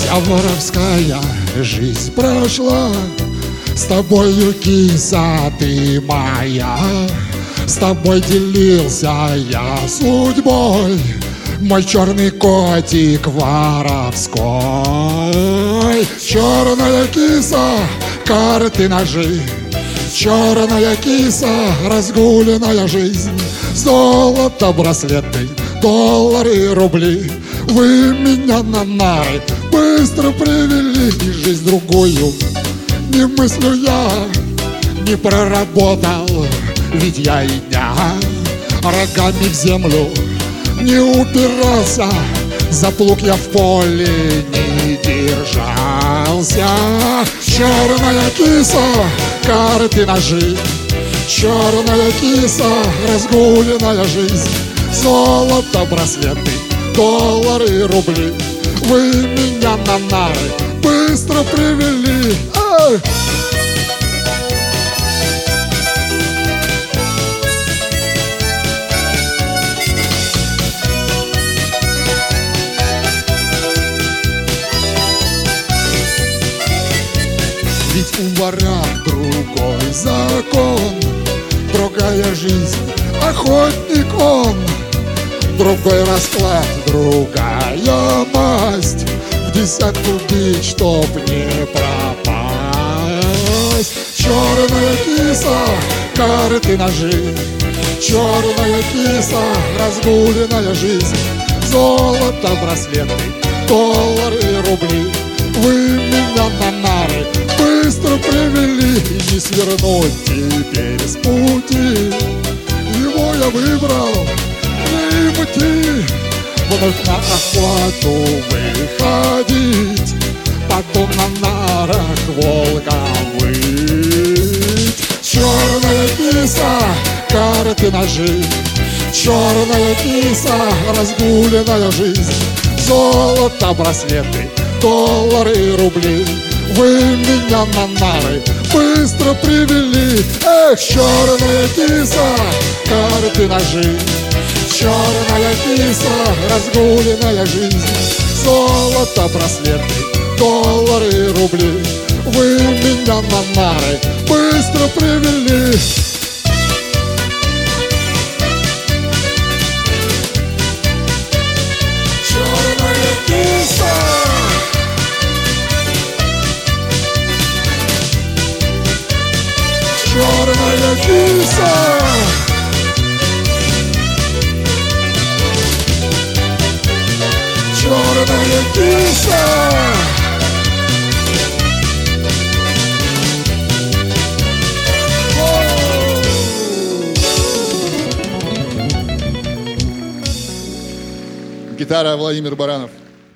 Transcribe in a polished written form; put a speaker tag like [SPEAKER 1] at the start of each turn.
[SPEAKER 1] воровская жизнь прошла. С тобою, киса, ты моя. С тобой делился я судьбой, мой черный котик воровской. Черная киса, карты, ножи. Черная киса, разгуленная жизнь. Золото, браслеты, доллары, рубли. Вы меня на нары быстро привели, и жизнь другую не мыслю я, не проработал, ведь я и дня рогами в землю не упирался, за плуг я в поле не держался. Черная киса, карты, ножи. Черная киса, разгуленная жизнь. Золото, браслеты, доллары, рубли. Вы меня на нары быстро привели. Эй! Ведь у ворот другой закон, другая жизнь, охотник он. Другой расклад, другая масть, в десятку бить, чтоб не пропасть. Черная киса, карты, ножи. Черная киса, разгуленная жизнь. Золото, браслеты, доллары, рубли. Вы меня на нары быстро привели, и не свернуть теперь с пути. Его я выбрал, не пути. Вновь на охоту выходить, потом на нарах волка выть. Черная киса, карты, ножи. Черная киса, разгуленная жизнь. Золото, браслеты, доллары, рубли. Вы меня на нары быстро привели. Эх, черная киса, карты, ножи. Черная киса, разгуленная жизнь. Золото, браслеты, доллары, рубли. Вы меня на нары быстро привели. Черная киса. Черная киса. Черная киса. Гитара Владимир Баранов.